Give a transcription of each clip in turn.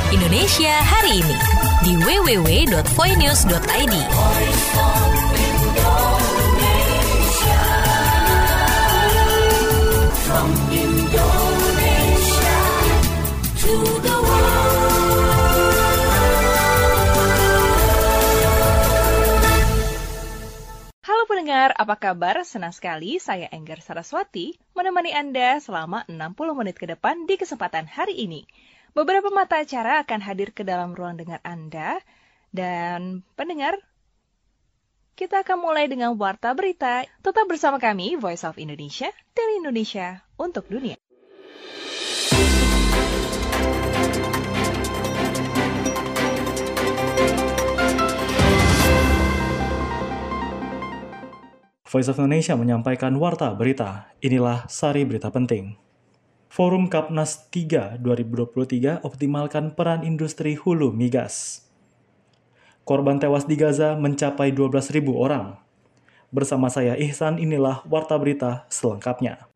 Indonesia hari ini di www.voinews.id. From Indonesia to the Halo pendengar, apa kabar? Senang sekali saya Enggar Saraswati menemani Anda selama 60 menit ke depan di kesempatan hari ini. Beberapa mata acara akan hadir ke dalam ruang dengar Anda. Dan pendengar, kita akan mulai dengan Warta Berita. Tetap bersama kami, Voice of Indonesia, dari Indonesia untuk dunia. Voice of Indonesia menyampaikan Warta Berita. Inilah sari berita penting. Forum Kapnas 3 2023 optimalkan peran industri hulu migas. Korban tewas di Gaza mencapai 12.000 orang. Bersama saya Ihsan, inilah Warta Berita selengkapnya.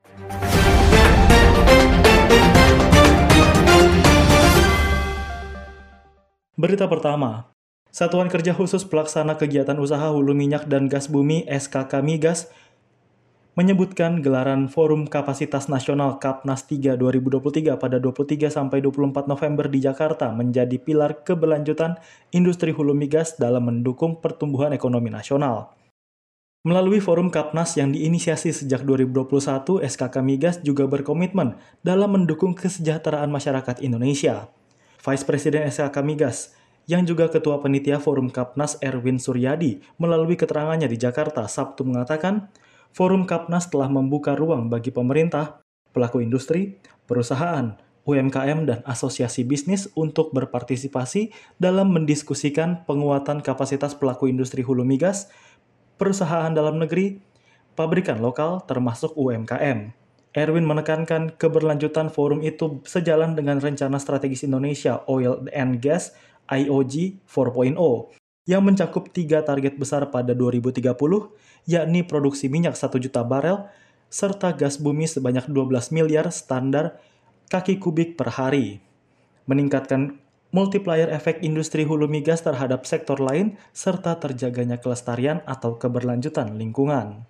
Berita pertama. Satuan Kerja Khusus Pelaksana Kegiatan Usaha Hulu Minyak dan Gas Bumi SKK Migas menyebutkan gelaran Forum Kapasitas Nasional Kapnas 3 2023 pada 23 sampai 24 November di Jakarta menjadi pilar keberlanjutan industri hulu migas dalam mendukung pertumbuhan ekonomi nasional. Melalui Forum Kapnas yang diinisiasi sejak 2021, SKK Migas juga berkomitmen dalam mendukung kesejahteraan masyarakat Indonesia. Vice Presiden SKK Migas yang juga Ketua Panitia Forum Kapnas Erwin Suryadi melalui keterangannya di Jakarta Sabtu mengatakan, Forum Kapnas telah membuka ruang bagi pemerintah, pelaku industri, perusahaan, UMKM, dan asosiasi bisnis untuk berpartisipasi dalam mendiskusikan penguatan kapasitas pelaku industri hulu migas, perusahaan dalam negeri, pabrikan lokal, termasuk UMKM. Erwin menekankan keberlanjutan forum itu sejalan dengan rencana strategis Indonesia Oil and Gas IOG 4.0 yang mencakup 3 target besar pada 2030, yakni produksi minyak 1 juta barel, serta gas bumi sebanyak 12 miliar standar kaki kubik per hari. Meningkatkan multiplier efek industri hulu migas terhadap sektor lain, serta terjaganya kelestarian atau keberlanjutan lingkungan.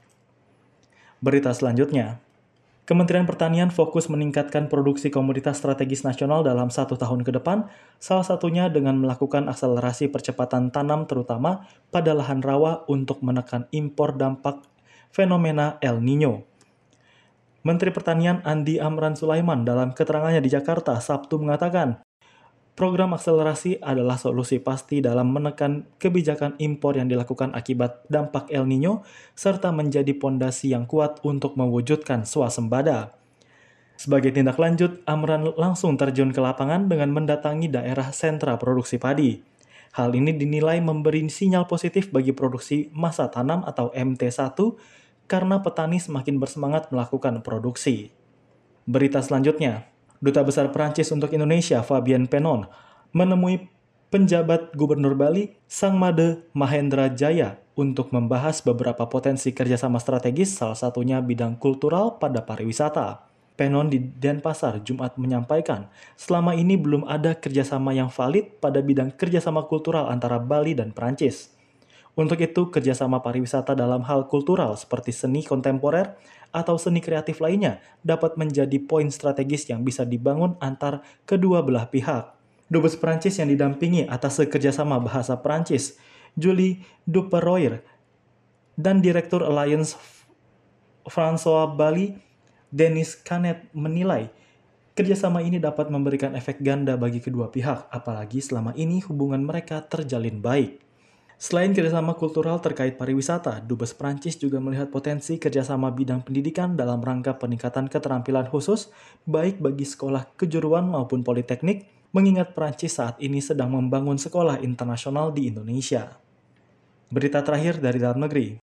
Berita selanjutnya. Kementerian Pertanian fokus meningkatkan produksi komoditas strategis nasional dalam 1 tahun ke depan, salah satunya dengan melakukan akselerasi percepatan tanam terutama pada lahan rawa untuk menekan impor dampak fenomena El Nino. Menteri Pertanian Andi Amran Sulaiman dalam keterangannya di Jakarta Sabtu mengatakan, program akselerasi adalah solusi pasti dalam menekan kebijakan impor yang dilakukan akibat dampak El Nino, serta menjadi pondasi yang kuat untuk mewujudkan swasembada. Sebagai tindak lanjut, Amran langsung terjun ke lapangan dengan mendatangi daerah sentra produksi padi. Hal ini dinilai memberi sinyal positif bagi produksi masa tanam atau MT1 karena petani semakin bersemangat melakukan produksi. Berita selanjutnya. Duta Besar Prancis untuk Indonesia, Fabien Penon, menemui penjabat Gubernur Bali, Sangmade Mahendra Jaya, untuk membahas beberapa potensi kerjasama strategis, salah satunya bidang kultural pada pariwisata. Penon di Denpasar, Jumat menyampaikan, selama ini belum ada kerjasama yang valid pada bidang kerjasama kultural antara Bali dan Prancis. Untuk itu, kerjasama pariwisata dalam hal kultural seperti seni kontemporer atau seni kreatif lainnya dapat menjadi poin strategis yang bisa dibangun antar kedua belah pihak. Dubes Prancis yang didampingi atas kerjasama bahasa Prancis, Julie Duperoir, dan Direktur Alliance François Bali, Denis Canet menilai kerjasama ini dapat memberikan efek ganda bagi kedua pihak, apalagi selama ini hubungan mereka terjalin baik. Selain kerjasama kultural terkait pariwisata, Dubes Prancis juga melihat potensi kerjasama bidang pendidikan dalam rangka peningkatan keterampilan khusus, baik bagi sekolah kejuruan maupun politeknik, mengingat Prancis saat ini sedang membangun sekolah internasional di Indonesia. Berita terakhir dari dalam negeri.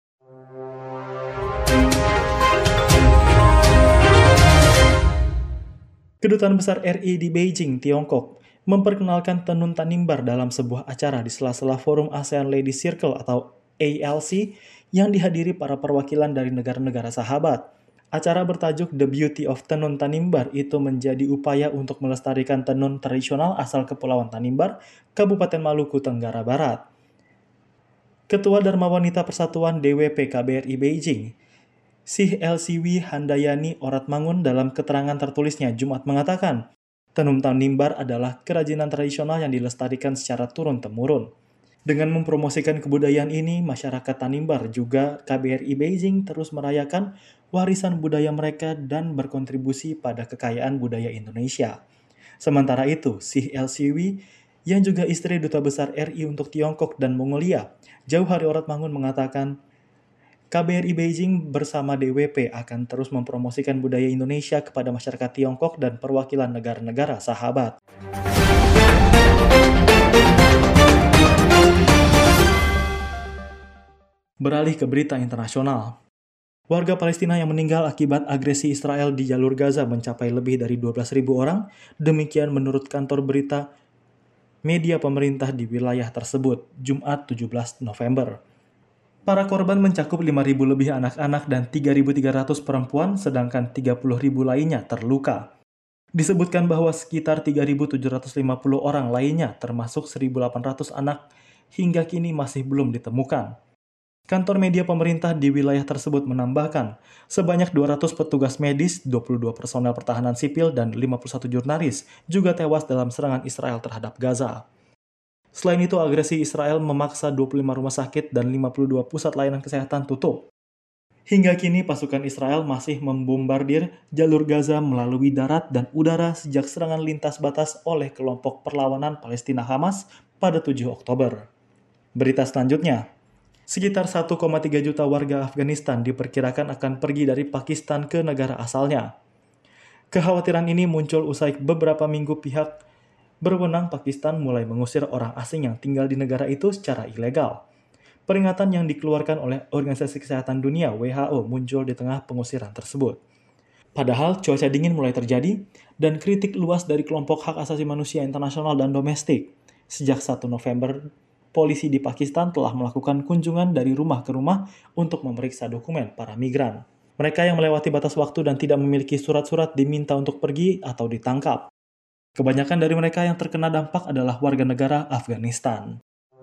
Kedutaan Besar RI di Beijing, Tiongkok, memperkenalkan tenun tanimbar dalam sebuah acara di sela-sela Forum ASEAN Ladies Circle atau ALC yang dihadiri para perwakilan dari negara-negara sahabat. Acara bertajuk The Beauty of Tenun Tanimbar itu menjadi upaya untuk melestarikan tenun tradisional asal Kepulauan Tanimbar, Kabupaten Maluku Tenggara Barat. Ketua Dharma Wanita Persatuan DWP KBRI Beijing, Sih LCW Handayani Oratmangun dalam keterangan tertulisnya Jumat mengatakan, tenun Tanimbar adalah kerajinan tradisional yang dilestarikan secara turun-temurun. Dengan mempromosikan kebudayaan ini, masyarakat Tanimbar juga KBRI Beijing terus merayakan warisan budaya mereka dan berkontribusi pada kekayaan budaya Indonesia. Sementara itu, Sih LCW yang juga istri Duta Besar RI untuk Tiongkok dan Mongolia, Jauhari Oratmangun mengatakan, KBRI Beijing bersama DWP akan terus mempromosikan budaya Indonesia kepada masyarakat Tiongkok dan perwakilan negara-negara sahabat. Beralih ke berita internasional. Warga Palestina yang meninggal akibat agresi Israel di jalur Gaza mencapai lebih dari 12.000 orang, demikian menurut kantor berita media pemerintah di wilayah tersebut, Jumat 17 November. Para korban mencakup 5.000 lebih anak-anak dan 3.300 perempuan, sedangkan 30.000 lainnya terluka. Disebutkan bahwa sekitar 3.750 orang lainnya, termasuk 1.800 anak, hingga kini masih belum ditemukan. Kantor media pemerintah di wilayah tersebut menambahkan, sebanyak 200 petugas medis, 22 personel pertahanan sipil, dan 51 jurnalis juga tewas dalam serangan Israel terhadap Gaza. Selain itu, agresi Israel memaksa 25 rumah sakit dan 52 pusat layanan kesehatan tutup. Hingga kini, pasukan Israel masih membombardir jalur Gaza melalui darat dan udara sejak serangan lintas batas oleh kelompok perlawanan Palestina Hamas pada 7 Oktober. Berita selanjutnya. Sekitar 1,3 juta warga Afghanistan diperkirakan akan pergi dari Pakistan ke negara asalnya. Kekhawatiran ini muncul usai beberapa minggu pihak berwenang Pakistan mulai mengusir orang asing yang tinggal di negara itu secara ilegal. Peringatan yang dikeluarkan oleh Organisasi Kesehatan Dunia WHO muncul di tengah pengusiran tersebut. Padahal cuaca dingin mulai terjadi dan kritik luas dari kelompok hak asasi manusia internasional dan domestik. Sejak 1 November, polisi di Pakistan telah melakukan kunjungan dari rumah ke rumah untuk memeriksa dokumen para migran. Mereka yang melewati batas waktu dan tidak memiliki surat-surat diminta untuk pergi atau ditangkap. Kebanyakan dari mereka yang terkena dampak adalah warga negara Afghanistan.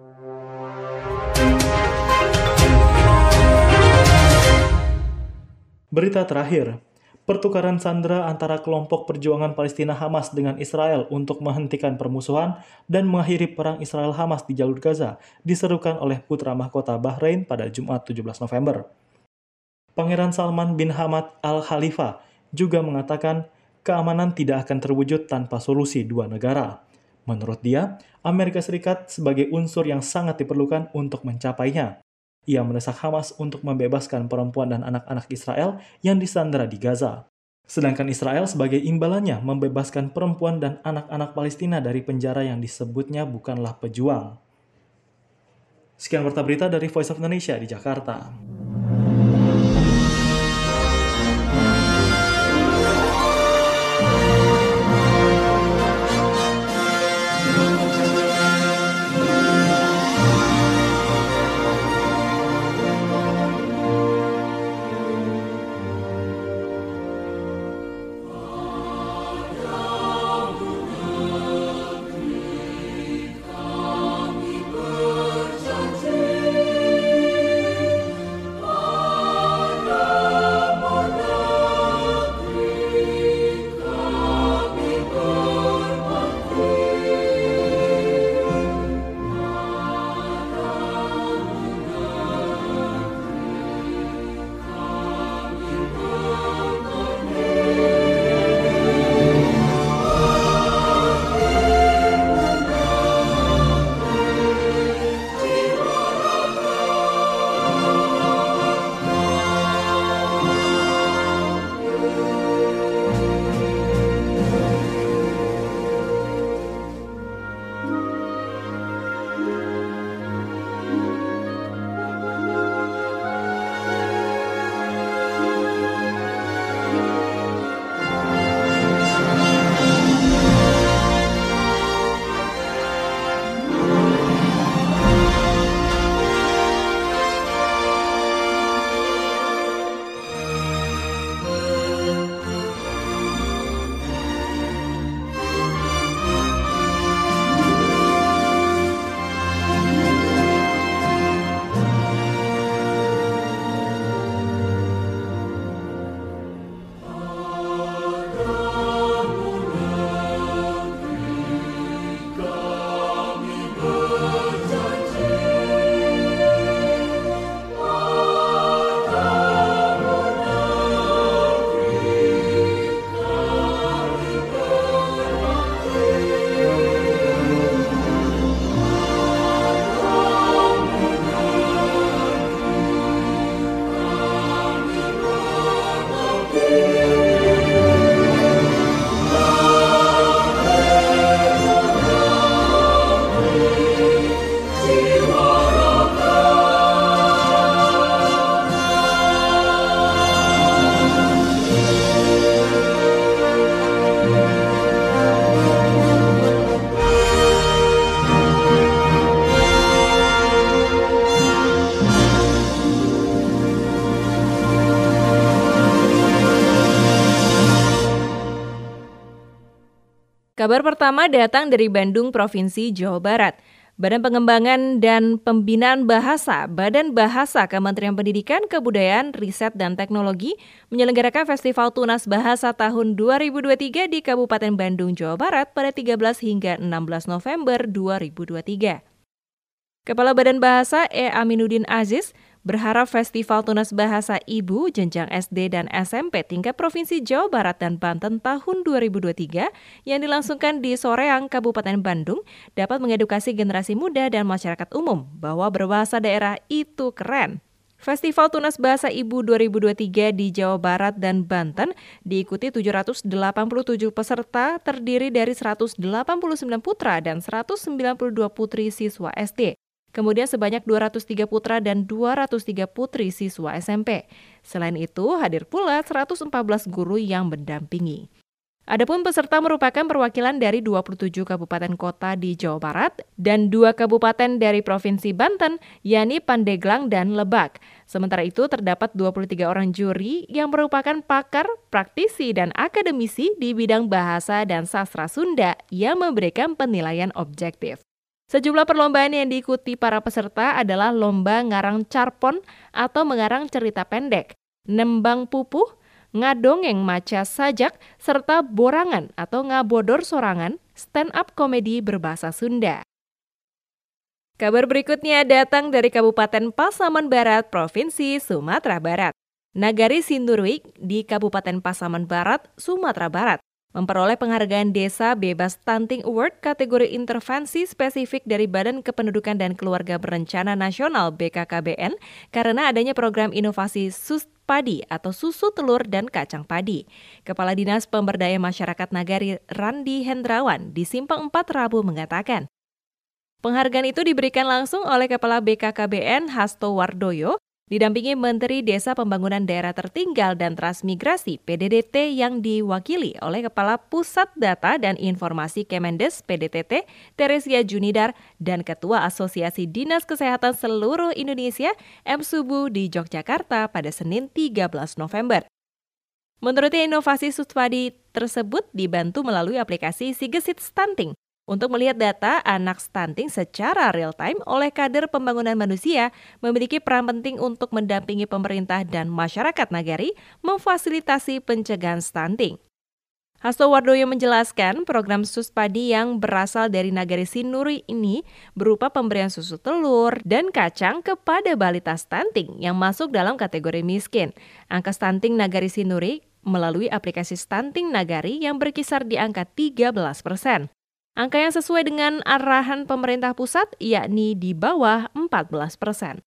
Berita terakhir. Pertukaran sandera antara kelompok perjuangan Palestina Hamas dengan Israel untuk menghentikan permusuhan dan mengakhiri perang Israel-Hamas di jalur Gaza diserukan oleh putra mahkota Bahrain pada Jumat 17 November. Pangeran Salman bin Hamad Al Khalifa juga mengatakan keamanan tidak akan terwujud tanpa solusi dua negara. Menurut dia, Amerika Serikat sebagai unsur yang sangat diperlukan untuk mencapainya. Ia mendesak Hamas untuk membebaskan perempuan dan anak-anak Israel yang disandera di Gaza. Sedangkan Israel sebagai imbalannya membebaskan perempuan dan anak-anak Palestina dari penjara yang disebutnya bukanlah pejuang. Sekian warta berita dari Voice of Indonesia di Jakarta. Kabar pertama datang dari Bandung, Provinsi Jawa Barat. Badan Pengembangan dan Pembinaan Bahasa, Badan Bahasa Kementerian Pendidikan, Kebudayaan, Riset, dan Teknologi menyelenggarakan Festival Tunas Bahasa tahun 2023 di Kabupaten Bandung, Jawa Barat pada 13 hingga 16 November 2023. Kepala Badan Bahasa E. Aminuddin Aziz berharap Festival Tunas Bahasa Ibu jenjang SD dan SMP tingkat Provinsi Jawa Barat dan Banten tahun 2023 yang dilangsungkan di Soreang, Kabupaten Bandung dapat mengedukasi generasi muda dan masyarakat umum bahwa berbahasa daerah itu keren. Festival Tunas Bahasa Ibu 2023 di Jawa Barat dan Banten diikuti 787 peserta terdiri dari 189 putra dan 192 putri siswa SD. Kemudian sebanyak 203 putra dan 203 putri siswa SMP. Selain itu, hadir pula 114 guru yang mendampingi. Adapun peserta merupakan perwakilan dari 27 kabupaten kota di Jawa Barat dan 2 kabupaten dari Provinsi Banten, yakni Pandeglang dan Lebak. Sementara itu, terdapat 23 orang juri yang merupakan pakar, praktisi, dan akademisi di bidang bahasa dan sastra Sunda yang memberikan penilaian objektif. Sejumlah perlombaan yang diikuti para peserta adalah lomba ngarang carpon atau mengarang cerita pendek, nembang pupuh, ngadongeng maca sajak, serta borangan atau ngabodor sorangan, stand-up komedi berbahasa Sunda. Kabar berikutnya datang dari Kabupaten Pasaman Barat, Provinsi Sumatera Barat. Nagari Sinduruik di Kabupaten Pasaman Barat, Sumatera Barat memperoleh penghargaan Desa Bebas Stunting Award kategori intervensi spesifik dari Badan Kependudukan dan Keluarga Berencana Nasional BKKBN karena adanya program inovasi Suspadi atau susu telur dan kacang padi. Kepala Dinas Pemberdayaan Masyarakat Nagari Randi Hendrawan di Simpang 4 Rabu mengatakan, penghargaan itu diberikan langsung oleh Kepala BKKBN Hasto Wardoyo didampingi Menteri Desa Pembangunan Daerah Tertinggal dan Transmigrasi PDDT yang diwakili oleh Kepala Pusat Data dan Informasi Kemendes PDTT Teresia Junidar dan Ketua Asosiasi Dinas Kesehatan Seluruh Indonesia M. Subu di Yogyakarta pada Senin 13 November. Menurutnya inovasi Suspadi tersebut dibantu melalui aplikasi Sigesit Stunting untuk melihat data anak stunting secara real-time oleh kader pembangunan manusia memiliki peran penting untuk mendampingi pemerintah dan masyarakat nagari memfasilitasi pencegahan stunting. Hasto Wardoyo menjelaskan program Suspadi yang berasal dari Nagari Sinuri ini berupa pemberian susu telur dan kacang kepada balita stunting yang masuk dalam kategori miskin. Angka stunting Nagari Sinuri melalui aplikasi Stunting Nagari yang berkisar di angka 13%. Angka yang sesuai dengan arahan pemerintah pusat, yakni di bawah 14%.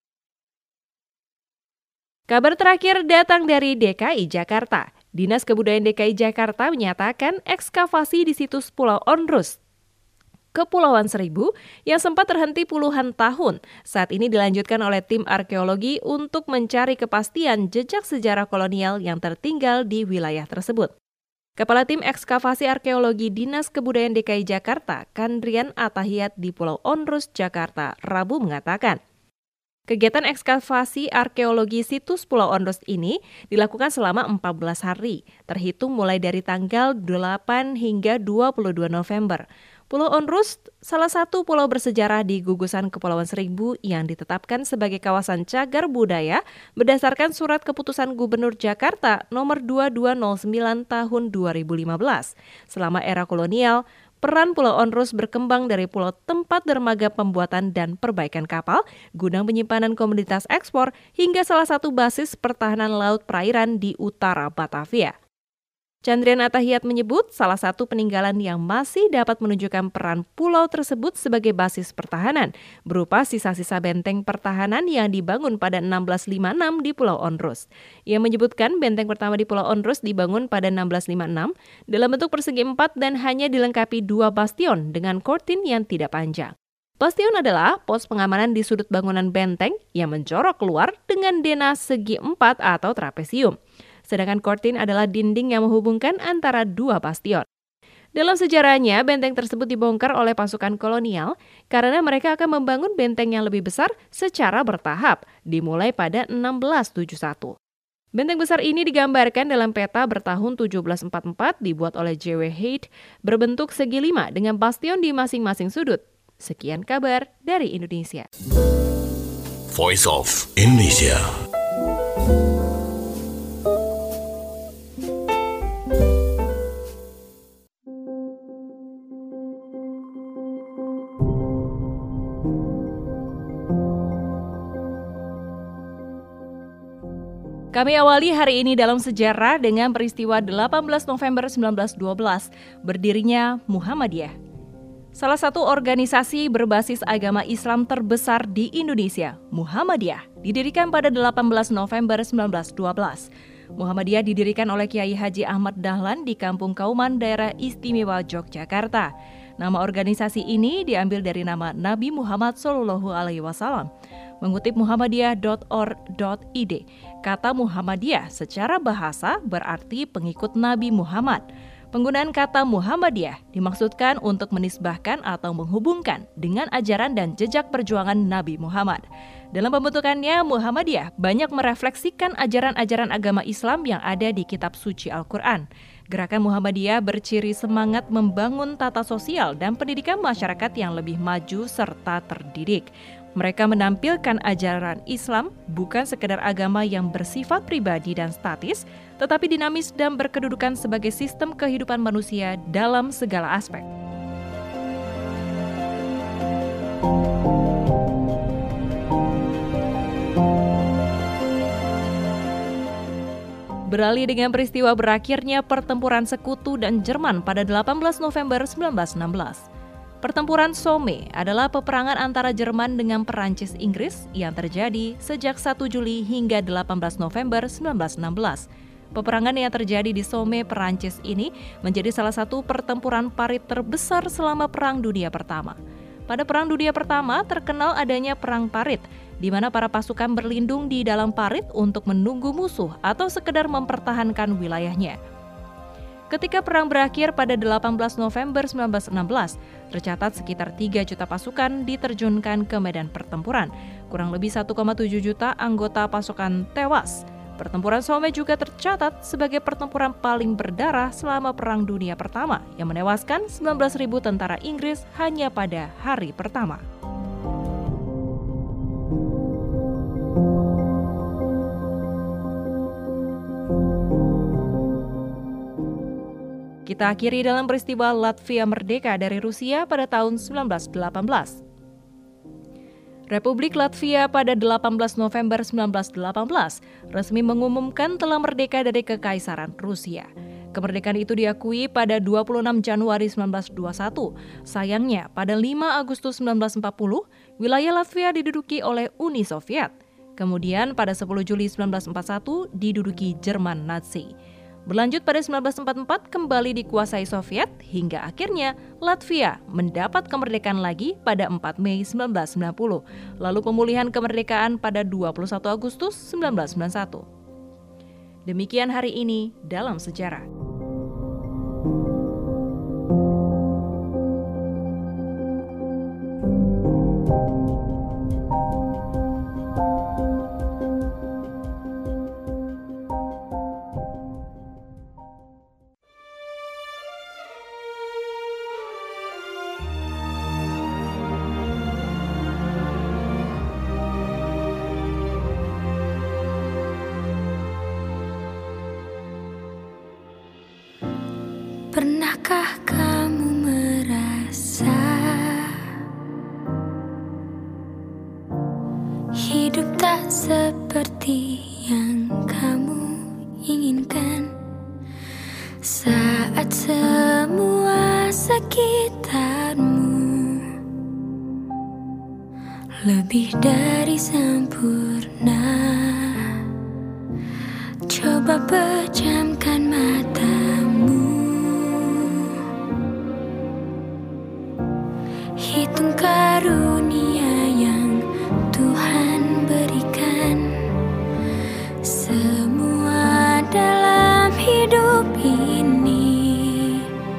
Kabar terakhir datang dari DKI Jakarta. Dinas Kebudayaan DKI Jakarta menyatakan ekskavasi di situs Pulau Onrus, Kepulauan Seribu, yang sempat terhenti puluhan tahun, saat ini dilanjutkan oleh tim arkeologi untuk mencari kepastian jejak sejarah kolonial yang tertinggal di wilayah tersebut. Kepala Tim Ekskavasi Arkeologi Dinas Kebudayaan DKI Jakarta, Kandrian Atahiyat di Pulau Onrus, Jakarta, Rabu mengatakan, kegiatan ekskavasi arkeologi situs Pulau Onrus ini dilakukan selama 14 hari, terhitung mulai dari tanggal 8 hingga 22 November. Pulau Onrus, salah satu pulau bersejarah di gugusan Kepulauan Seribu yang ditetapkan sebagai kawasan cagar budaya berdasarkan surat keputusan Gubernur Jakarta nomor 2209 tahun 2015. Selama era kolonial, peran Pulau Onrus berkembang dari pulau tempat dermaga pembuatan dan perbaikan kapal, gudang penyimpanan komoditas ekspor, hingga salah satu basis pertahanan laut perairan di utara Batavia. Chandrian Atahiyat menyebut salah satu peninggalan yang masih dapat menunjukkan peran pulau tersebut sebagai basis pertahanan, berupa sisa-sisa benteng pertahanan yang dibangun pada 1656 di Pulau Onrus. Ia menyebutkan benteng pertama di Pulau Onrus dibangun pada 1656 dalam bentuk persegi 4 dan hanya dilengkapi 2 bastion dengan kortin yang tidak panjang. Bastion adalah pos pengamanan di sudut bangunan benteng yang menjorok keluar dengan dena segi 4 atau trapesium. Sedangkan kortin adalah dinding yang menghubungkan antara 2 bastion. Dalam sejarahnya, benteng tersebut dibongkar oleh pasukan kolonial karena mereka akan membangun benteng yang lebih besar secara bertahap, dimulai pada 1671. Benteng besar ini digambarkan dalam peta bertahun 1744 dibuat oleh J.W. Haidt berbentuk segi 5 dengan bastion di masing-masing sudut. Sekian kabar dari Indonesia. Voice of Indonesia. Kami awali hari ini dalam sejarah dengan peristiwa 18 November 1912, berdirinya Muhammadiyah. Salah satu organisasi berbasis agama Islam terbesar di Indonesia, Muhammadiyah, didirikan pada 18 November 1912. Muhammadiyah didirikan oleh Kiai Haji Ahmad Dahlan di Kampung Kauman, daerah istimewa Yogyakarta. Nama organisasi ini diambil dari nama Nabi Muhammad SAW. Mengutip muhammadiyah.org.id, kata Muhammadiyah secara bahasa berarti pengikut Nabi Muhammad. Penggunaan kata Muhammadiyah dimaksudkan untuk menisbahkan atau menghubungkan dengan ajaran dan jejak perjuangan Nabi Muhammad. Dalam pembentukannya, Muhammadiyah banyak merefleksikan ajaran-ajaran agama Islam yang ada di kitab suci Al-Quran. Gerakan Muhammadiyah berciri semangat membangun tata sosial dan pendidikan masyarakat yang lebih maju serta terdidik. Mereka menampilkan ajaran Islam bukan sekedar agama yang bersifat pribadi dan statis, tetapi dinamis dan berkedudukan sebagai sistem kehidupan manusia dalam segala aspek. Beralih dengan peristiwa berakhirnya pertempuran Sekutu dan Jerman pada 18 November 1916. Pertempuran Somme adalah peperangan antara Jerman dengan Perancis Inggris yang terjadi sejak 1 Juli hingga 18 November 1916. Peperangan yang terjadi di Somme, Perancis ini menjadi salah satu pertempuran parit terbesar selama Perang Dunia Pertama. Pada Perang Dunia Pertama terkenal adanya perang parit, di mana para pasukan berlindung di dalam parit untuk menunggu musuh atau sekedar mempertahankan wilayahnya. Ketika perang berakhir pada 18 November 1916, tercatat sekitar 3 juta pasukan diterjunkan ke medan pertempuran. Kurang lebih 1,7 juta anggota pasukan tewas. Pertempuran Somme juga tercatat sebagai pertempuran paling berdarah selama Perang Dunia Pertama yang menewaskan 19.000 tentara Inggris hanya pada hari pertama. Kita akhiri dalam peristiwa Latvia merdeka dari Rusia pada tahun 1918. Republik Latvia pada 18 November 1918 resmi mengumumkan telah merdeka dari Kekaisaran Rusia. Kemerdekaan itu diakui pada 26 Januari 1921. Sayangnya, pada 5 Agustus 1940, wilayah Latvia diduduki oleh Uni Soviet. Kemudian pada 10 Juli 1941 diduduki Jerman Nazi. Berlanjut pada 1944 kembali dikuasai Soviet hingga akhirnya Latvia mendapat kemerdekaan lagi pada 4 Mei 1990. Lalu pemulihan kemerdekaan pada 21 Agustus 1991. Demikian hari ini dalam sejarah. Pernahkah kamu merasa hidup tak seperti yang kamu inginkan? Saat semua sekitarmu lebih dari sempurna, coba pejamkan matamu. Hitung karunia yang Tuhan berikan. Semua dalam hidup ini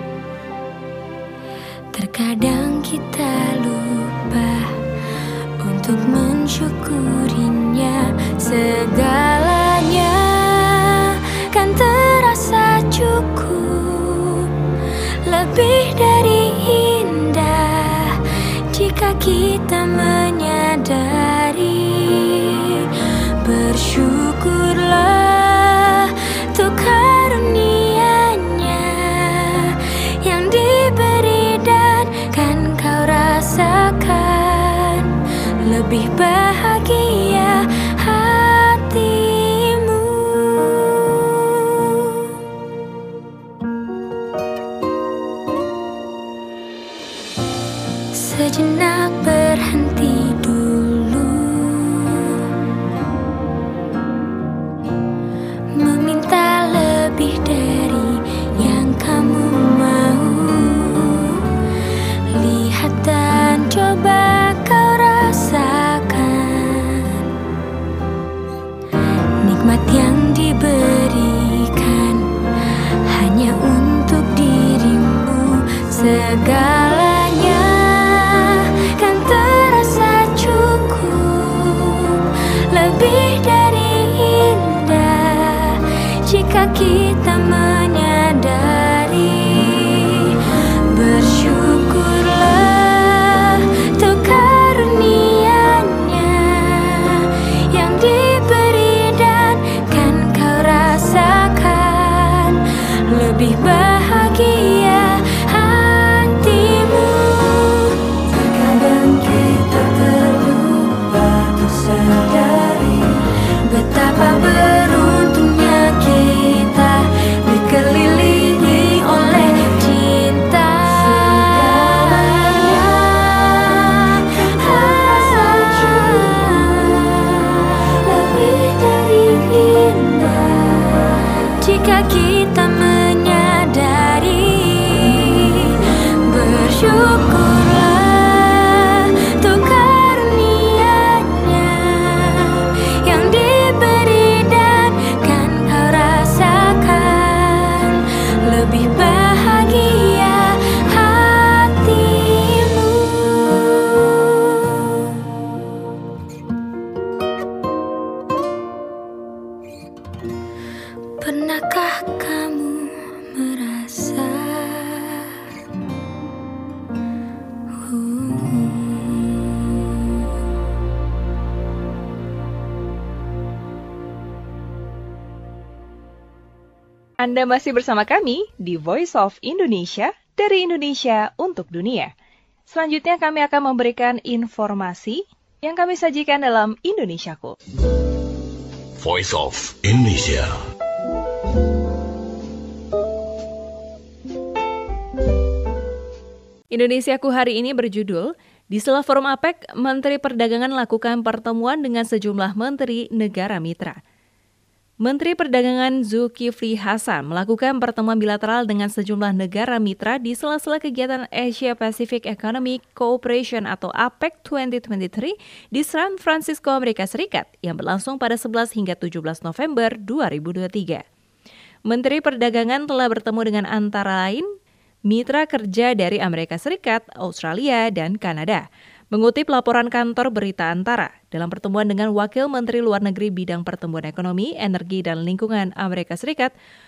terkadang kita lupa untuk mensyukurinya. Segalanya lebih dari indah jika kita menyadari. Bersyukurlah untuk karunia-Nya yang diberi dan kan kau rasakan lebih bahagia hatimu. Sejenak berhenti dulu, meminta lebih dari yang kamu mau. Lihat dan coba kau rasakan nikmat yang diberikan hanya untuk dirimu. Segalanya kan terasa cukup, lebih dari indah jika kita menyadari. Bersyukurlah untuk karunia-Nya yang diberi dan kan kau rasakan lebih bahagia hatimu. Terkadang kita terlupa untuk sadari betapa beruntungnya kita dikelilingi oleh cinta. Lebih dari indah jika kita menyadari. Bersyukurlah untuk karunia-Nya yang diberi dan kan kau rasakan lebih bahagia hatimu. Pernahkah kamu merasa Anda masih bersama kami di Voice of Indonesia, dari Indonesia untuk dunia. Selanjutnya kami akan memberikan informasi yang kami sajikan dalam Indonesiaku. Voice of Indonesia. Indonesiaku hari ini berjudul, di sela forum APEC, Menteri Perdagangan lakukan pertemuan dengan sejumlah menteri negara mitra. Menteri Perdagangan Zulkifli Hasan melakukan pertemuan bilateral dengan sejumlah negara mitra di sela-sela kegiatan Asia Pacific Economic Cooperation atau APEC 2023 di San Francisco, Amerika Serikat yang berlangsung pada 11 hingga 17 November 2023. Menteri Perdagangan telah bertemu dengan antara lain mitra kerja dari Amerika Serikat, Australia, dan Kanada. Mengutip laporan kantor berita Antara, dalam pertemuan dengan Wakil Menteri Luar Negeri Bidang Pertumbuhan Ekonomi, Energi, dan Lingkungan Amerika Serikat,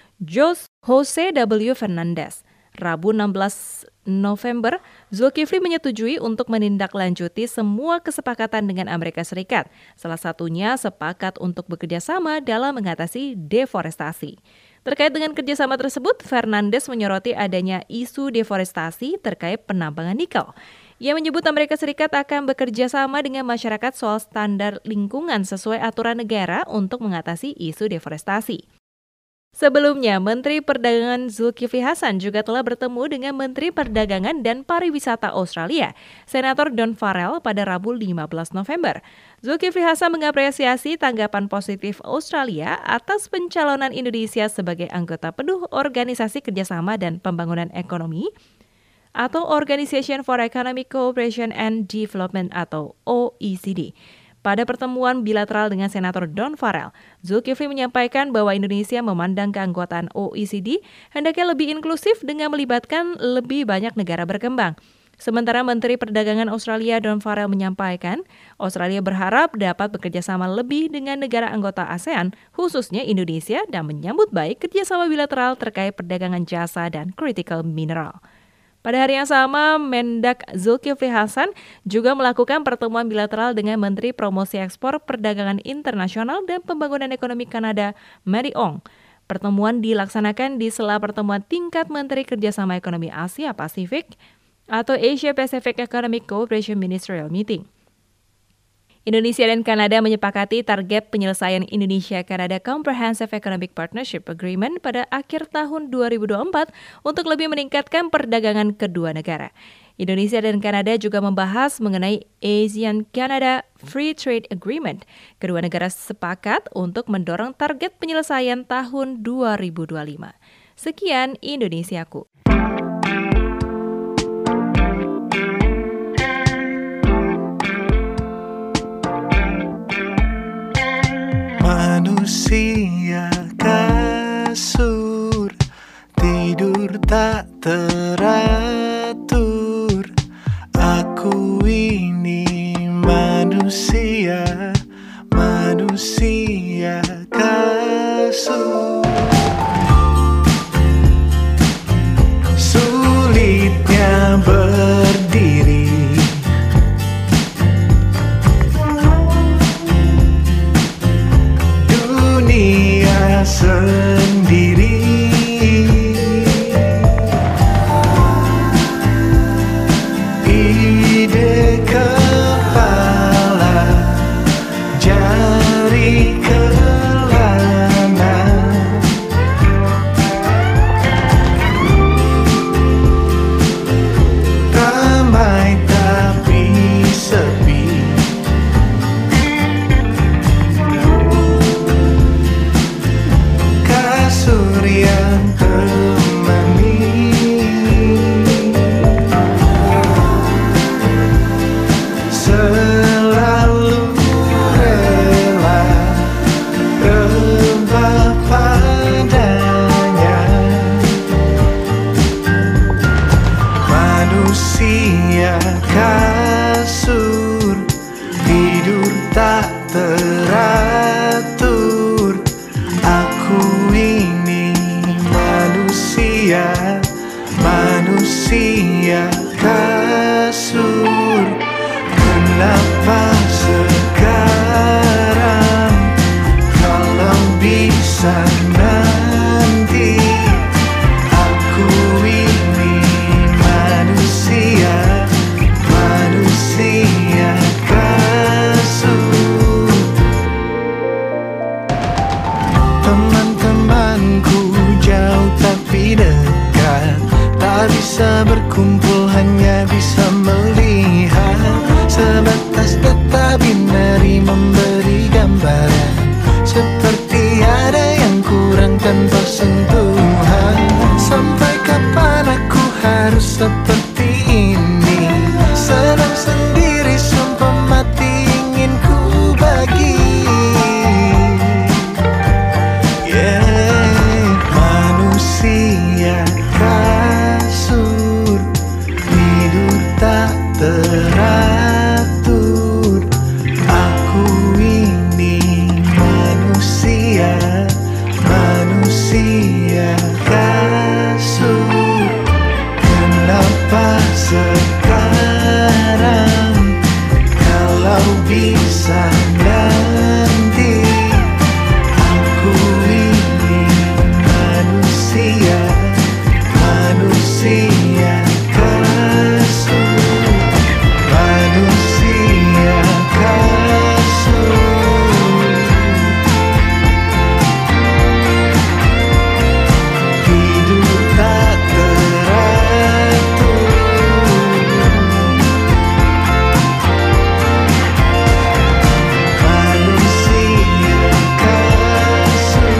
Jose W. Fernandez, Rabu 16 November, Zulkifli menyetujui untuk menindaklanjuti semua kesepakatan dengan Amerika Serikat. Salah satunya sepakat untuk bekerja sama dalam mengatasi deforestasi. Terkait dengan kerjasama tersebut, Fernandez menyoroti adanya isu deforestasi terkait penambangan nikel. Ia menyebut Amerika Serikat akan bekerja sama dengan masyarakat soal standar lingkungan sesuai aturan negara untuk mengatasi isu deforestasi. Sebelumnya, Menteri Perdagangan Zulkifli Hasan juga telah bertemu dengan Menteri Perdagangan dan Pariwisata Australia, Senator Don Farrell pada Rabu 15 November. Zulkifli Hasan mengapresiasi tanggapan positif Australia atas pencalonan Indonesia sebagai anggota penuh Organisasi Kerjasama dan Pembangunan Ekonomi atau Organization for Economic Cooperation and Development atau OECD. Pada pertemuan bilateral dengan Senator Don Farrell, Zulkifli menyampaikan bahwa Indonesia memandang keanggotaan OECD hendaknya lebih inklusif dengan melibatkan lebih banyak negara berkembang. Sementara Menteri Perdagangan Australia Don Farrell menyampaikan, Australia berharap dapat bekerja sama lebih dengan negara anggota ASEAN, khususnya Indonesia, dan menyambut baik kerjasama bilateral terkait perdagangan jasa dan critical mineral. Pada hari yang sama, Mendak Zulkifli Hasan juga melakukan pertemuan bilateral dengan Menteri Promosi Ekspor, Perdagangan Internasional dan Pembangunan Ekonomi Kanada, Mary Ong. Pertemuan dilaksanakan di sela pertemuan tingkat Menteri Kerjasama Ekonomi Asia Pasifik atau Asia Pacific Economic Cooperation Ministerial Meeting. Indonesia dan Kanada menyepakati target penyelesaian Indonesia-Kanada Comprehensive Economic Partnership Agreement pada akhir tahun 2024 untuk lebih meningkatkan perdagangan kedua negara. Indonesia dan Kanada juga membahas mengenai ASEAN-Canada Free Trade Agreement. Kedua negara sepakat untuk mendorong target penyelesaian tahun 2025. Sekian Indonesiaku. Manusia kasur, tidur tak teratur. Aku ini manusia kasur. Sulitnya berdiri, dunia sendiri. Ide kepala, jari kelana. Ramai tapi sepi. Kasur yang temani, selalu rela rebah padanya. Manusia kasur, tidur tak teratur. Aku ini manusia kasur. Kenapa sekarang, kalau bisa nanti. Aku ini manusia kasur. Teman-temanku jauh tapi dekat, tak bisa berkumpul, hanya bisa melihat. Sebatas tetap binari memberi gambaran, seperti ada yang kurang tanpa sentuhan. Sampai kapan aku harus seperti ini? Senang sendiri, sumpah mati ingin ku bagi. Manusia kasur, tidur tak teratur. Aku ini manusia kasur. Kenapa sekarang, kalau bisa nanti. Aku ini manusia kasur. Manusia kasur. Tidur tak teratur. Manusia kasur.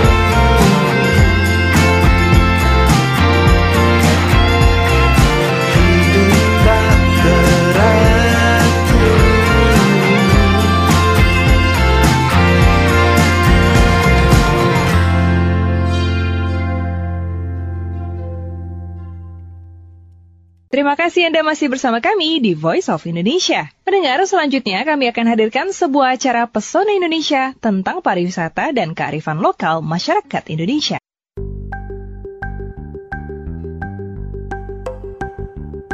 Hidup tak teratur. Terima kasih Anda masih bersama kami di Voice of Indonesia. Pendengar, selanjutnya kami akan hadirkan sebuah acara Pesona Indonesia tentang pariwisata dan kearifan lokal masyarakat Indonesia.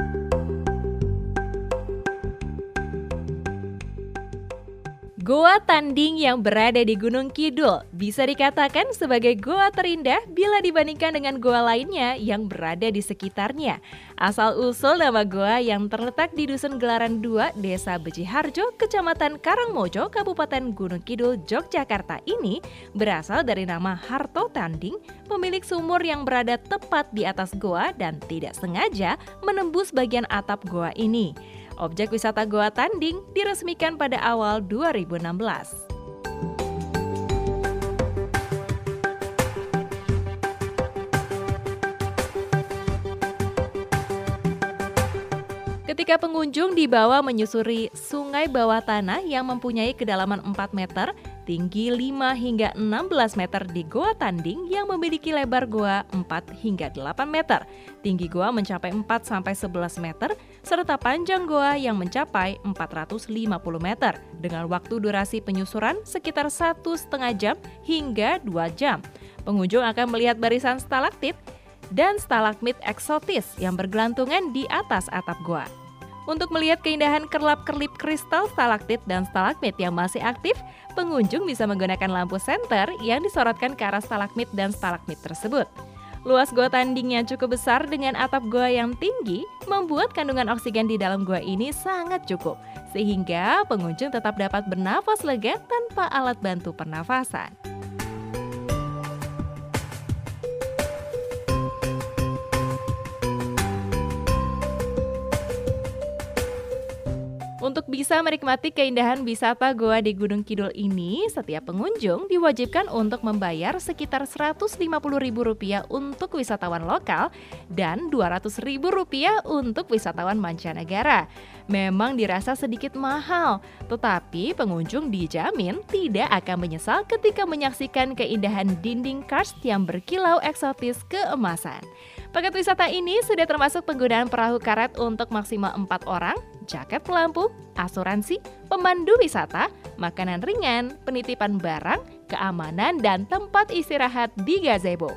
Goa Tanding yang berada di Gunung Kidul bisa dikatakan sebagai goa terindah bila dibandingkan dengan goa lainnya yang berada di sekitarnya. Asal-usul nama goa yang terletak di Dusun Gelaran 2, Desa Bejiharjo, Kecamatan Karangmojo, Kabupaten Gunung Kidul, Yogyakarta ini berasal dari nama Harto Tanding, pemilik sumur yang berada tepat di atas goa dan tidak sengaja menembus bagian atap goa ini. Objek wisata Goa Tanding diresmikan pada awal 2016. Ketika pengunjung dibawa menyusuri sungai bawah tanah yang mempunyai kedalaman 4 meter, tinggi 5 hingga 16 meter di Goa Tanding yang memiliki lebar goa 4 hingga 8 meter. Tinggi goa mencapai 4 sampai 11 meter, serta panjang goa yang mencapai 450 meter dengan waktu durasi penyusuran sekitar 1,5 jam hingga 2 jam. Pengunjung akan melihat barisan stalaktit dan stalagmit eksotis yang bergelantungan di atas atap goa. Untuk melihat keindahan kerlap-kerlip kristal stalaktit dan stalagmit yang masih aktif, pengunjung bisa menggunakan lampu senter yang disorotkan ke arah stalagmit dan stalagmit tersebut. Luas Goa Tanding yang cukup besar dengan atap goa yang tinggi membuat kandungan oksigen di dalam goa ini sangat cukup, sehingga pengunjung tetap dapat bernafas lega tanpa alat bantu pernafasan. Untuk bisa menikmati keindahan wisata goa di Gunung Kidul ini, setiap pengunjung diwajibkan untuk membayar sekitar Rp150.000 untuk wisatawan lokal dan Rp200.000 untuk wisatawan mancanegara. Memang dirasa sedikit mahal, tetapi pengunjung dijamin tidak akan menyesal ketika menyaksikan keindahan dinding karst yang berkilau eksotis keemasan. Paket wisata ini sudah termasuk penggunaan perahu karet untuk maksimal 4 orang, jaket pelampung, asuransi, pemandu wisata, makanan ringan, penitipan barang, keamanan, dan tempat istirahat di gazebo.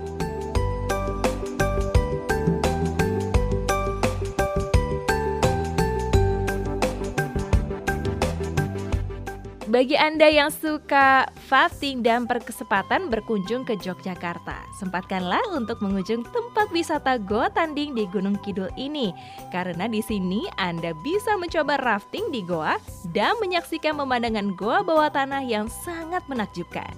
Bagi Anda yang suka fasting dan berkesempatan berkunjung ke Yogyakarta, sempatkanlah untuk mengunjung tempat wisata Goa Tanding di Gunung Kidul ini. Karena di sini Anda bisa mencoba rafting di goa dan menyaksikan pemandangan goa bawah tanah yang sangat menakjubkan.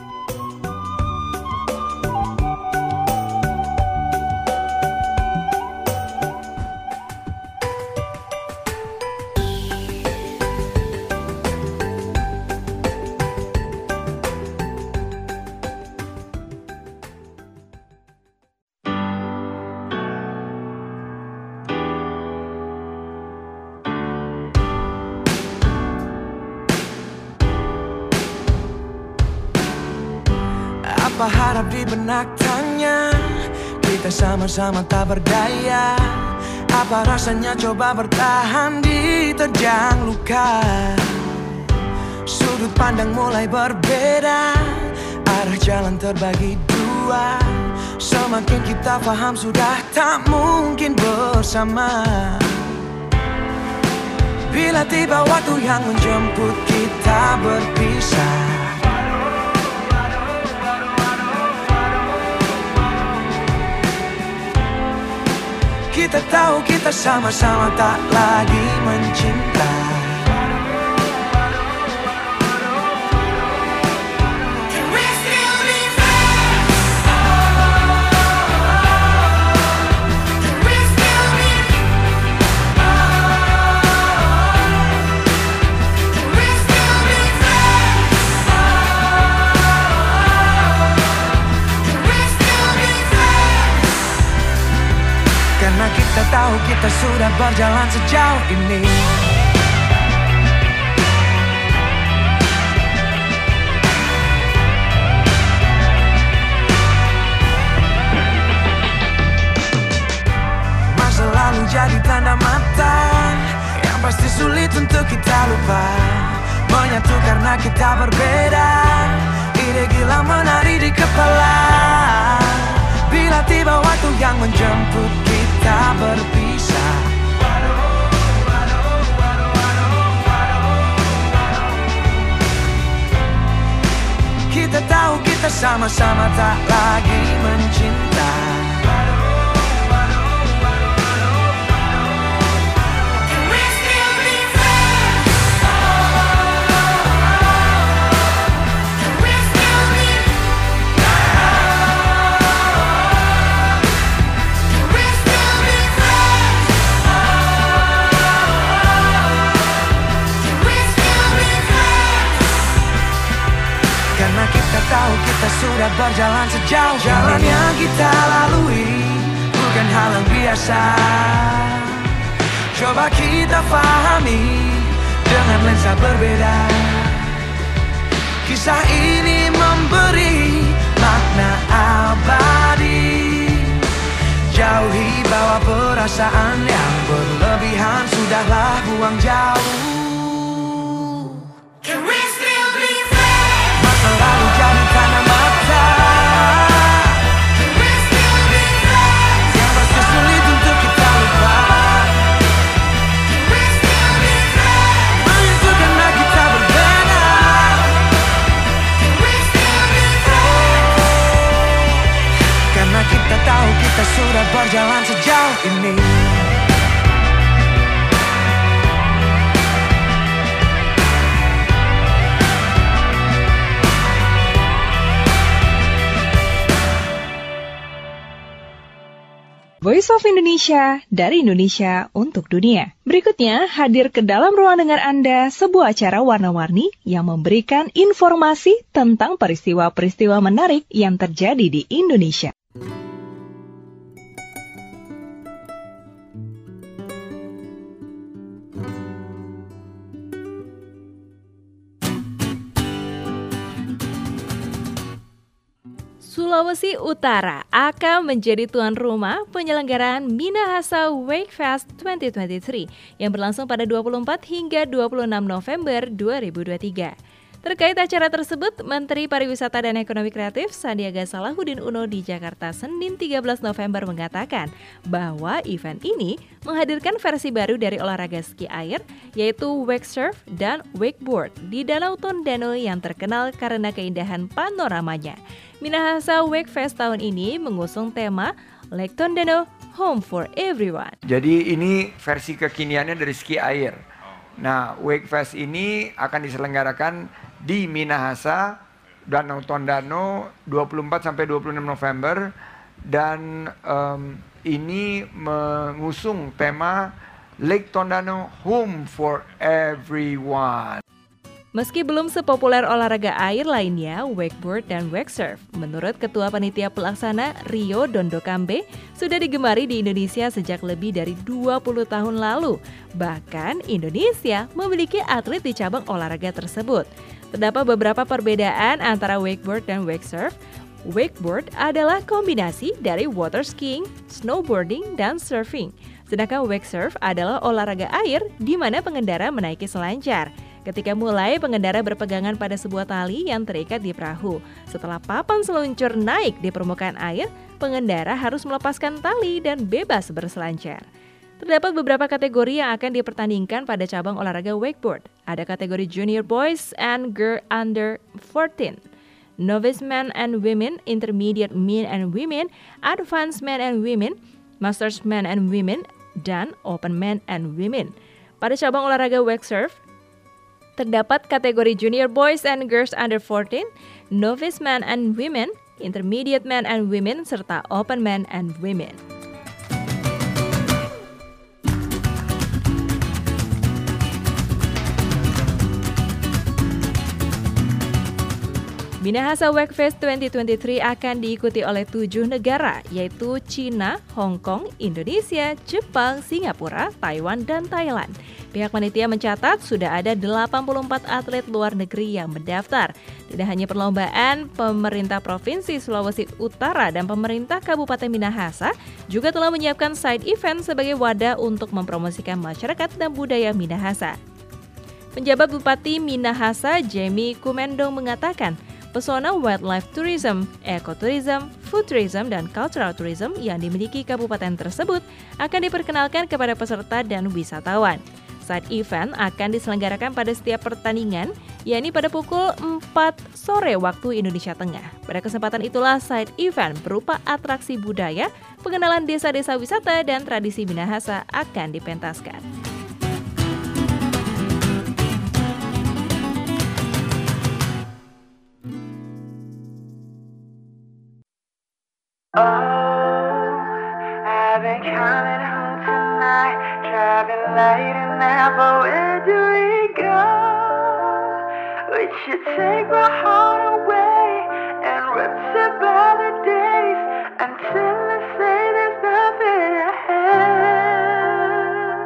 Apa harap di benak tanya, kita sama-sama tak berdaya. Apa rasanya coba bertahan di terjang luka. Sudut pandang mulai berbeda, arah jalan terbagi dua. Semakin kita paham sudah tak mungkin bersama. Bila tiba waktu yang menjemput kita berpisah, kita tahu kita sama-sama tak lagi mencinta. Can we still be friends? Can we still be? Can we still be friends? Can we still be friends? Karena kita tahu kita sudah berjalan sejauh ini. Masa lalu jadi tanda mata yang pasti sulit untuk kita lupa. Menyatu karena kita berbeda, ide gila menari di kepala. Bila tiba waktu yang menjemput kita berpisah, sama-sama tak lagi mencinta. Karena kita tahu kita sudah berjalan sejauh jalan yang kita lalui bukan hal yang biasa. Coba kita pahami dengan lensa berbeda. Kisah ini memberi makna abadi. Jauhi bawa perasaan yang berlebihan, sudahlah buang jauh. Selalu jadi tanda mata. Yang pasti sulit untuk kita lupa. Begitu karena kita berbeda. Karena kita tahu kita sudah berjalan sejauh ini. Voice of Indonesia, dari Indonesia untuk dunia. Berikutnya, hadir ke dalam ruang dengar Anda sebuah acara warna-warni yang memberikan informasi tentang peristiwa-peristiwa menarik yang terjadi di Indonesia. Sulawesi Utara akan menjadi tuan rumah penyelenggaraan Minahasa Wakefest 2023 yang berlangsung pada 24 hingga 26 November 2023. Terkait acara tersebut, Menteri Pariwisata dan Ekonomi Kreatif Sandiaga Salahuddin Uno di Jakarta Senin 13 November mengatakan bahwa event ini menghadirkan versi baru dari olahraga ski air yaitu wake surf dan wakeboard di Danau Tondano yang terkenal karena keindahan panoramanya. Minahasa Wakefest tahun ini mengusung tema Lake Tondano, Home for Everyone. Jadi ini versi kekiniannya dari ski air. Nah, Wakefest ini akan diselenggarakan di Minahasa, Danau Tondano 24 sampai 26 November dan ini mengusung tema Lake Tondano, Home for Everyone. Meski belum sepopuler olahraga air lainnya, wakeboard dan wake surf, menurut Ketua Panitia Pelaksana Rio Dondokambe, sudah digemari di Indonesia sejak lebih dari 20 tahun lalu. Bahkan Indonesia memiliki atlet di cabang olahraga tersebut. Terdapat beberapa perbedaan antara wakeboard dan wake surf. Wakeboard adalah kombinasi dari water skiing, snowboarding, dan surfing. Sedangkan wake surf adalah olahraga air di mana pengendara menaiki selancar. Ketika mulai, pengendara berpegangan pada sebuah tali yang terikat di perahu. Setelah papan seluncur naik di permukaan air, pengendara harus melepaskan tali dan bebas berselancar. Terdapat beberapa kategori yang akan dipertandingkan pada cabang olahraga wakeboard. Ada kategori Junior Boys and Girl Under 14, Novice Men and Women, Intermediate Men and Women, Advanced Men and Women, Masters Men and Women, dan Open Men and Women. Pada cabang olahraga wake surf, terdapat kategori Junior Boys and Girls Under 14, Novice Men and Women, Intermediate Men and Women, serta Open Men and Women. Minahasa Wakefest 2023 akan diikuti oleh 7 negara, yaitu China, Hong Kong, Indonesia, Jepang, Singapura, Taiwan, dan Thailand. Pihak panitia mencatat sudah ada 84 atlet luar negeri yang mendaftar. Tidak hanya perlombaan, pemerintah Provinsi Sulawesi Utara dan pemerintah Kabupaten Minahasa juga telah menyiapkan side event sebagai wadah untuk mempromosikan masyarakat dan budaya Minahasa. Penjabat Bupati Minahasa, Jamie Kumendong, mengatakan, pesona wildlife tourism, ecotourism, food tourism, dan cultural tourism yang dimiliki kabupaten tersebut akan diperkenalkan kepada peserta dan wisatawan. Side event akan diselenggarakan pada setiap pertandingan, yakni pada pukul 4 sore waktu Indonesia Tengah. Pada kesempatan itulah side event berupa atraksi budaya, pengenalan desa-desa wisata, dan tradisi Minahasa akan dipentaskan. I've been coming home tonight, driving late and now, but where do we go? We should take my heart away and rip it by the days until I say there's nothing ahead.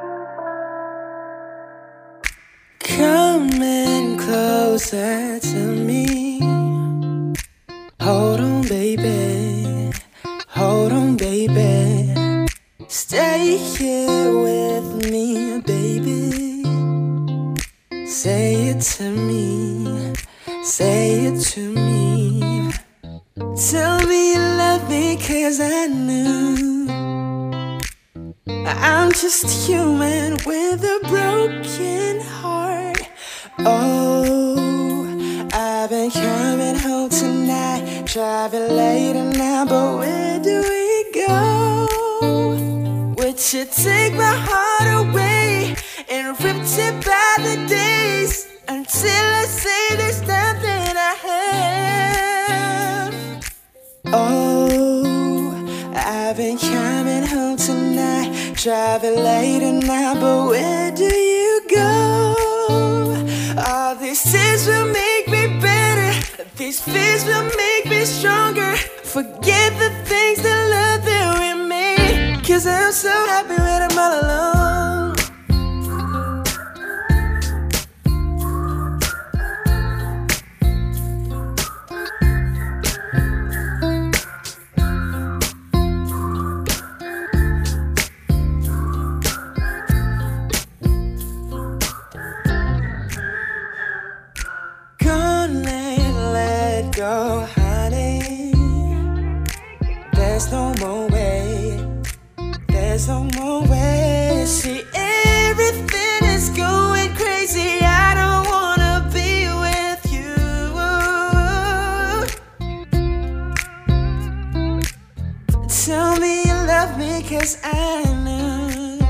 Coming closer to me. Hold on, baby. Hold on, baby. Stay here with me, baby. Say it to me. Say it to me. Tell me you love me, 'cause I knew I'm just human with a broken heart. Oh, I've been coming home tonight, driving late and now, but where do we go? Would you take my heart away and rip it by the days until I say there's nothing I have? Oh, I've been coming home tonight, driving late and now, but where do you go? All these tears will make me better, these fears will make me stronger. Forget the things that love that we made, 'cause I'm so happy when I'm all alone. Let go, honey. There's no more way. There's no more way. See, everything is going crazy. I don't wanna be with you. Tell me you love me, 'cause I know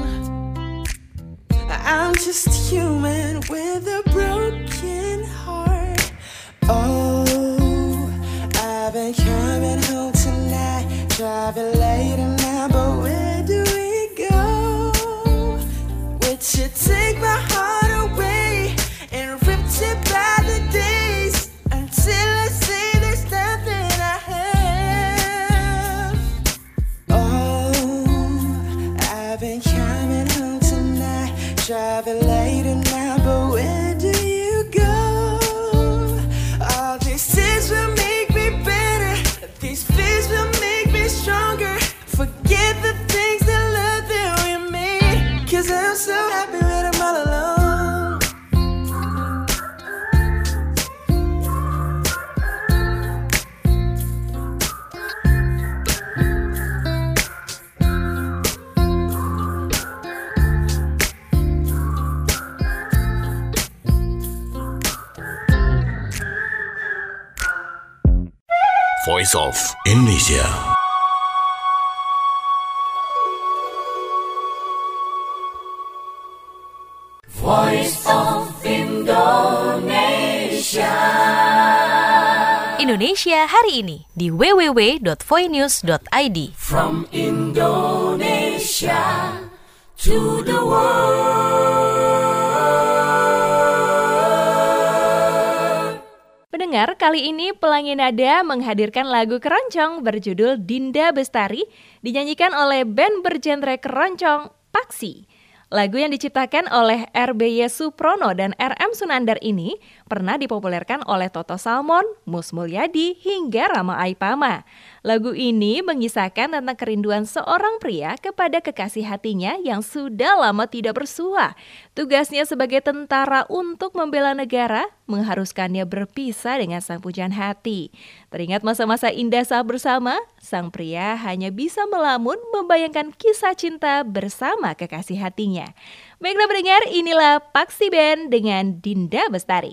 I'm just human with a broken heart. Oh, I've been coming home tonight, driving late and now, but where do we go? Would you take my heart away and rip it by the days until I say there's nothing I have? Oh, I've been coming home tonight, driving late and now, but where do you go? All these tears will make me better, these fears will make me stronger. Forget the things that love that we made, 'cause I'm so happy when I'm all alone. Voice of Indonesia. Voice of Indonesia. Indonesia hari ini di www.voinews.id. From Indonesia to the world. Pendengar, kali ini Pelangi Nada menghadirkan lagu keroncong berjudul Dinda Bestari, dinyanyikan oleh band bergenre keroncong Paksi. Lagu yang diciptakan oleh RBY Suprono dan RM Sunandar ini pernah dipopulerkan oleh Toto Salmon, Mus Mulyadi, hingga Rama Aipama. Lagu ini mengisahkan tentang kerinduan seorang pria kepada kekasih hatinya yang sudah lama tidak bersua. Tugasnya sebagai tentara untuk membela negara mengharuskannya berpisah dengan sang pujaan hati. Teringat masa-masa indah saat bersama, sang pria hanya bisa melamun membayangkan kisah cinta bersama kekasih hatinya. Baiklah pendengar, inilah Paksi Band dengan Dinda Bestari.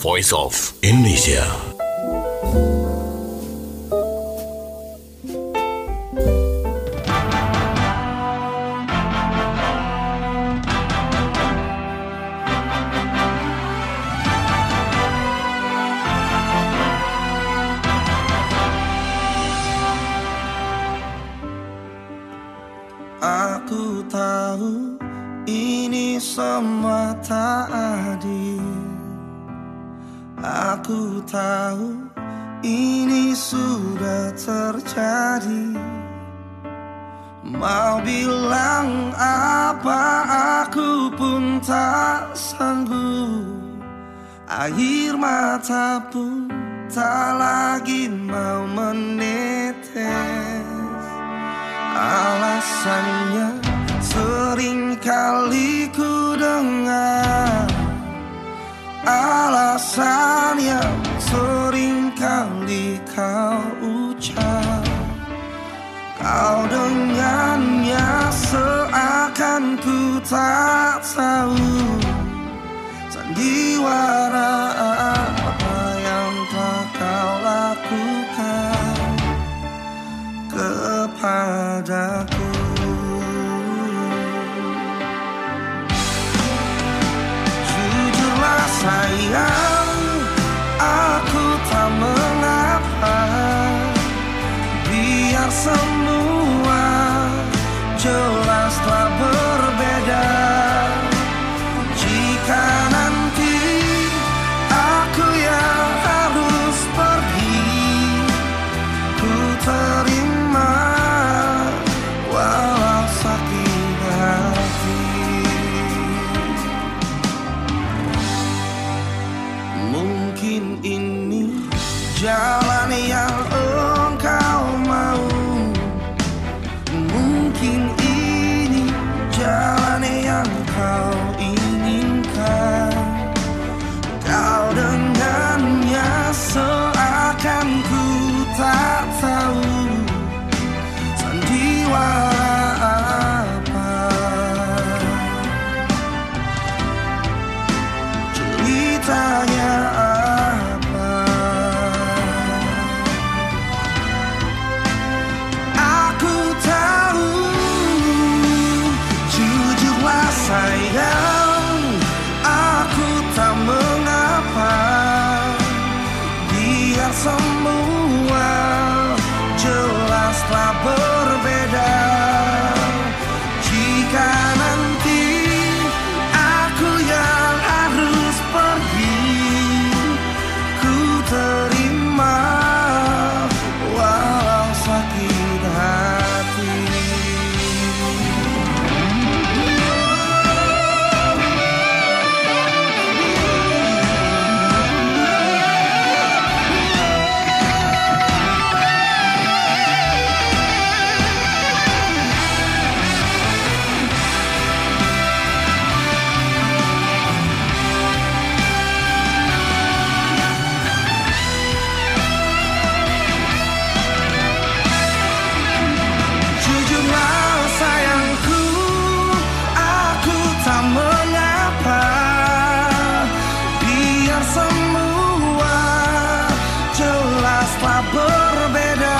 Voice of Indonesia. Aku tahu ini semua tak adil. Aku tahu ini sudah terjadi. Mau bilang apa aku pun tak sanggup. Air mata pun tak lagi mau menetes. Alasannya sering kali ku dengar, alasan yang sering kali kau ucap. Kau dengannya seakan ku tak tahu sandiwara apa yang telah kau lakukan kepadaku. Jujurlah sayang, aku tak mengapa. Biar semua jelas telah berbeda. Jika nanti aku yang harus pergi, ku terima walau sakit hati. Mungkin ini jalan yang engkau mau, mungkin ini jalan yang kau inginkan. Kau dengannya seakan ku tak tahu sandiwara apa, ceritanya apa. Aku tahu, jujurlah sayang, aku tak mengapa. Biar semua jelas telah berbeda. Jika nanti aku yang harus pergi, ku terima walau sakit hati. Jujurlah sayangku, aku tak mengapa. Biar semua jelas telah berbeda.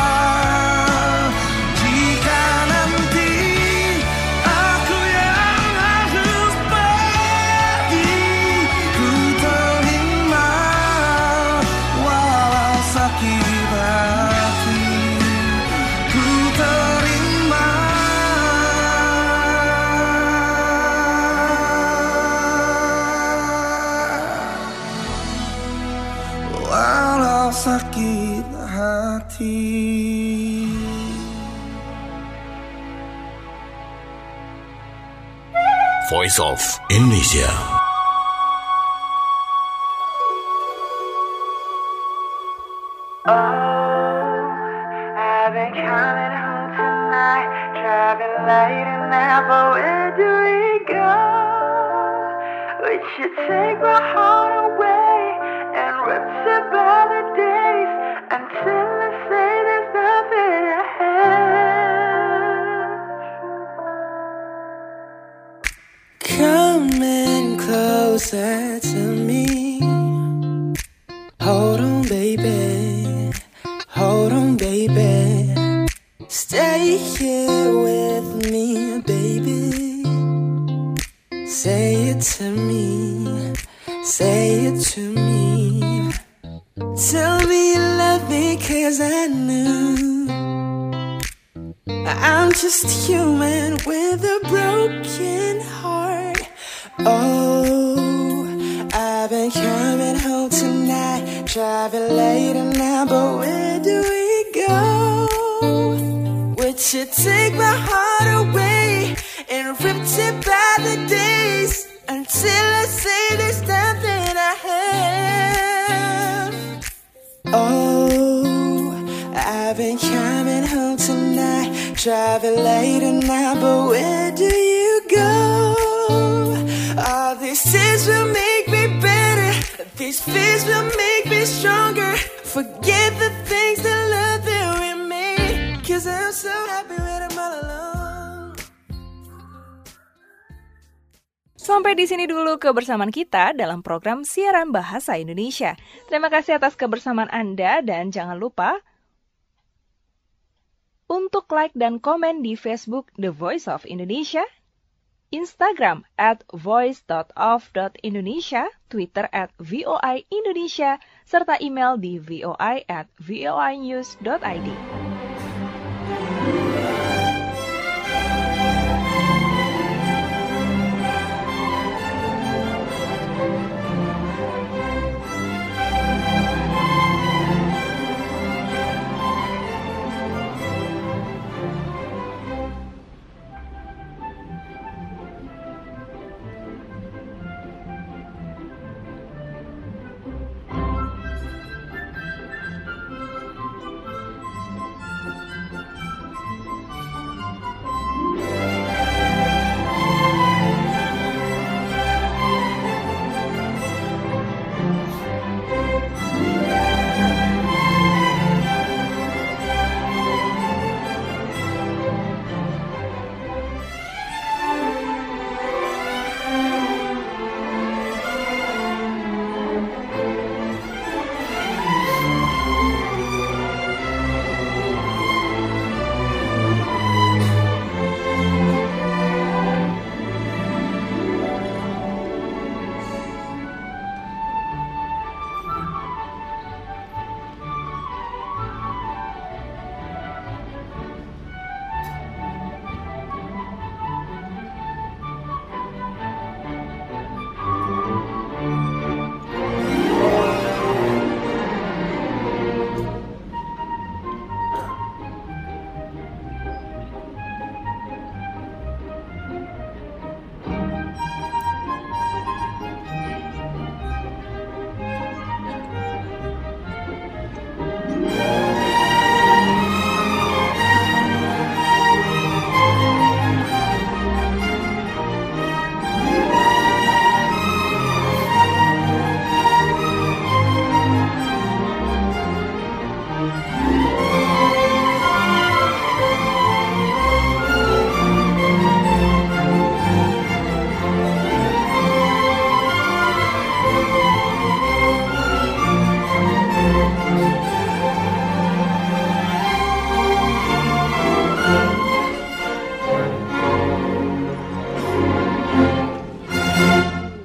Jika nanti aku yang harus pergi, ku terima walau sakit hati. Ku terima walau sakit hati. Voice of Indonesia. I've been coming home tonight, driving late and now, but where do we go? We should take my heart away and rip it by the days until I say there's nothing ahead. Coming closer to me, Say it to me, say it to me. Tell me you love me 'cause I knew I'm just human with a broken heart. Oh, I've been coming home tonight, driving later now, but where do we go? Would you take my heart away and ripped it by the days until I say there's nothing I have? Oh, I've been coming home tonight, driving later now, but where do you go? All these tears will make me better, these fears will make me stronger. Forget the things that love that we made, 'cause I'm so happy when I'm all alone. Sampai di sini dulu kebersamaan kita dalam program Siaran Bahasa Indonesia. Terima kasih atas kebersamaan Anda dan jangan lupa untuk like dan komen di Facebook The Voice of Indonesia, Instagram @voice.of.indonesia, Twitter @VOI Indonesia, serta email di voi@voinews.id.